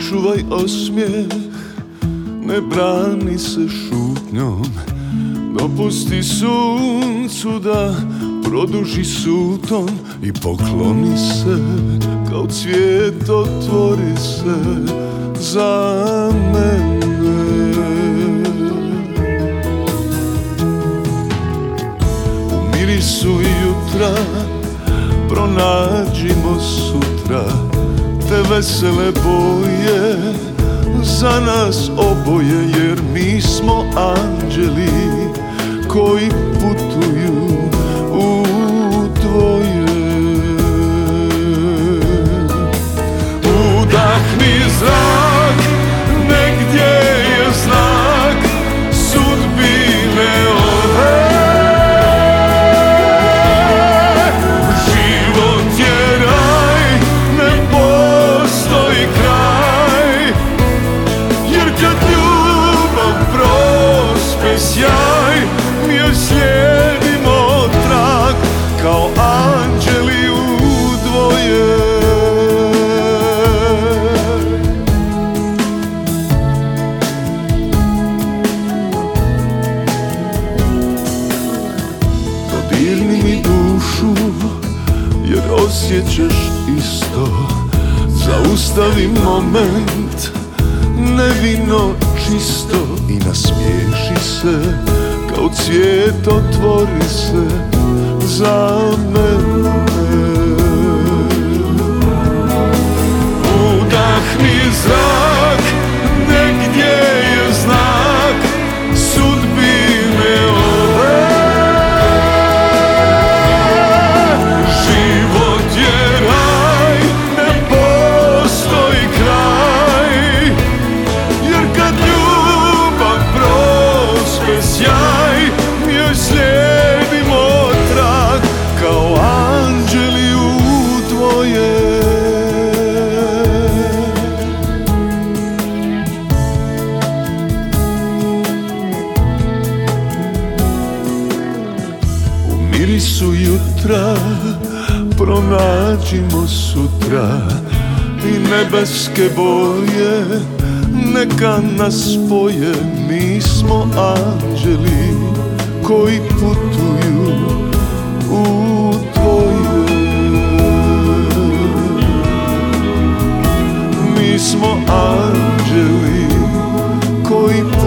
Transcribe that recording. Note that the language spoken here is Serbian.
Sačuvaj osmijeh, ne brani se šutnjom. Dopusti suncu da produži suton i pokloni se, kao cvijet otvori se za mene. U mirisu jutra pronađimo sutra te vesele boje za nas oboje, jer mi smo anđeli koji putuju u dvoje. Udahni zrak, negdje je znak sudbine ove. Život je raj, ne postoji kraj, jer kad ljubav prospe sjaj, mi joj slijedimo trag kao anđeli u dvoje. Dodirni mi dušu, jer osjećaš isto. Zaustavi moment, nevino čisto, i nasmiješi se, kao cvijet otvori se za mene. Udahni zrak, negdje je znak sudbine ove. Život je raj, ne postoji kraj, jer kad ljubav prospe sjaj, mi joj slijedimo trag kao anđeli u dvoje. U mirisu jutra pronađimo sutra i nebeske boje neka nas spoje. Mi smo anđeli koji putuju u dvoje. Mi smo anđeli koji putuju